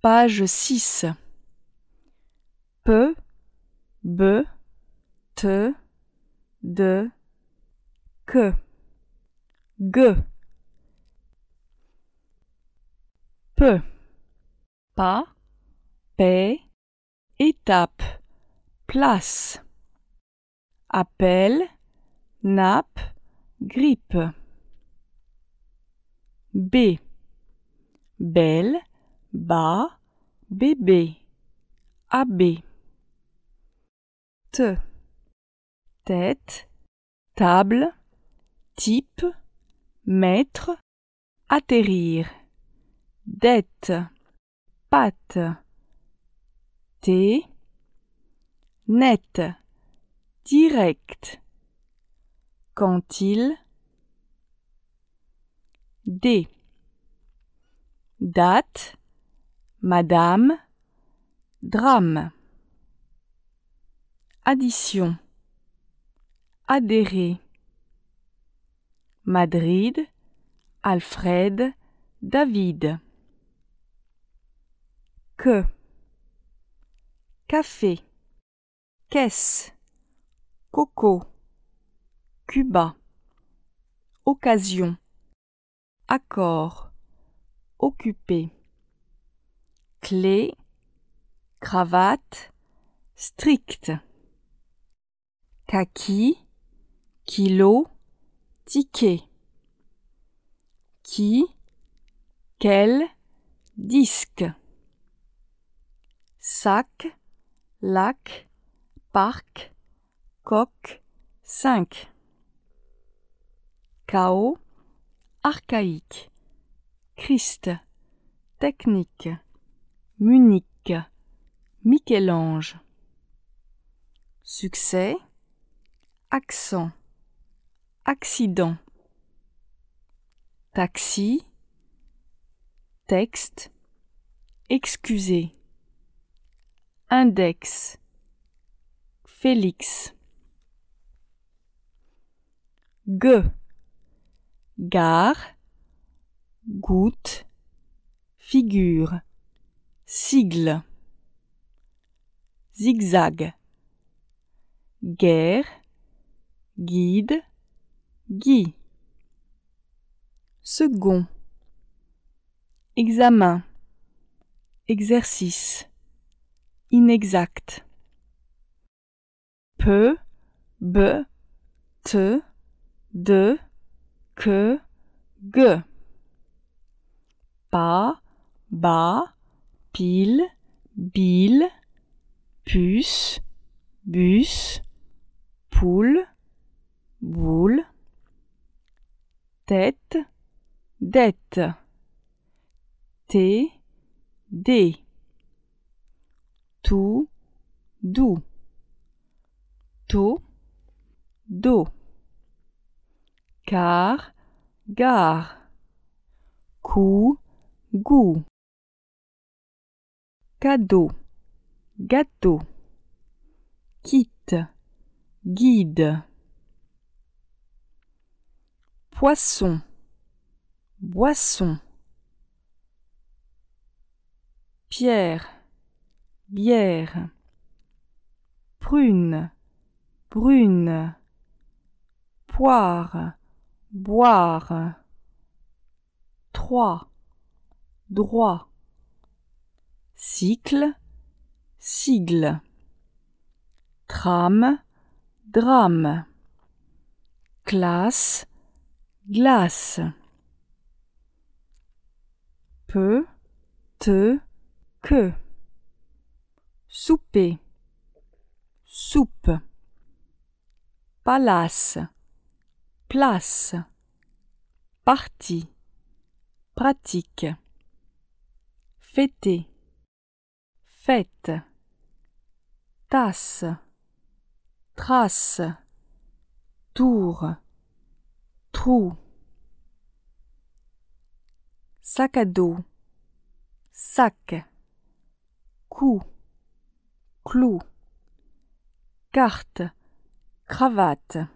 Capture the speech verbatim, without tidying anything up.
Page six. Pe, be, te, de, que. Ge. Peu. Pas, paix, étape, place. Appel, nappe, grippe. B. Belle, bas, bébé, abbé. Te. Tête, table, type, maître, atterrir. Dette, pâte. T. Net, direct. Quand-il. D. Date, madame, drame. Addition. Adhérer. Madrid, Alfred, David. Que. Café, caisse, coco, Cuba. Occasion, accord, occupé. Clé, cravate, strict. Kaki, kilo, ticket. Qui, quel, disque. Sac, lac, parc, coq, cinq. Chaos, archaïque. Christ, technique. Munich, Michel-Ange. Succès, accent, accident. Taxi, texte, excusez. Index, Félix. Gue, gare, goutte, figure. Sigle, zigzag. Guerre, guide, Guy. Second, examen, exercice. Inexact. Peu, be, te, de, que, ge. Pas, bas, pile, bile, puce, bus, poule, boule. Tête, dette. T, D. Tout, doux. Tôt, dos. Car, gare. Coup, goût. Cadeau, gâteau. Quitte, guide. Poisson, boisson. Pierre, bière. Prune, brune. Poire, boire. Trois, droit. Cycle, sigle. Trame, drame. Classe, glace. Peu, te, que. Souper, soupe. Palace, place. Partie, pratique. Fêter, fête. Tasse, trace. Tour, trou. Sac à dos, sac. Cou, clou. Carte, cravate.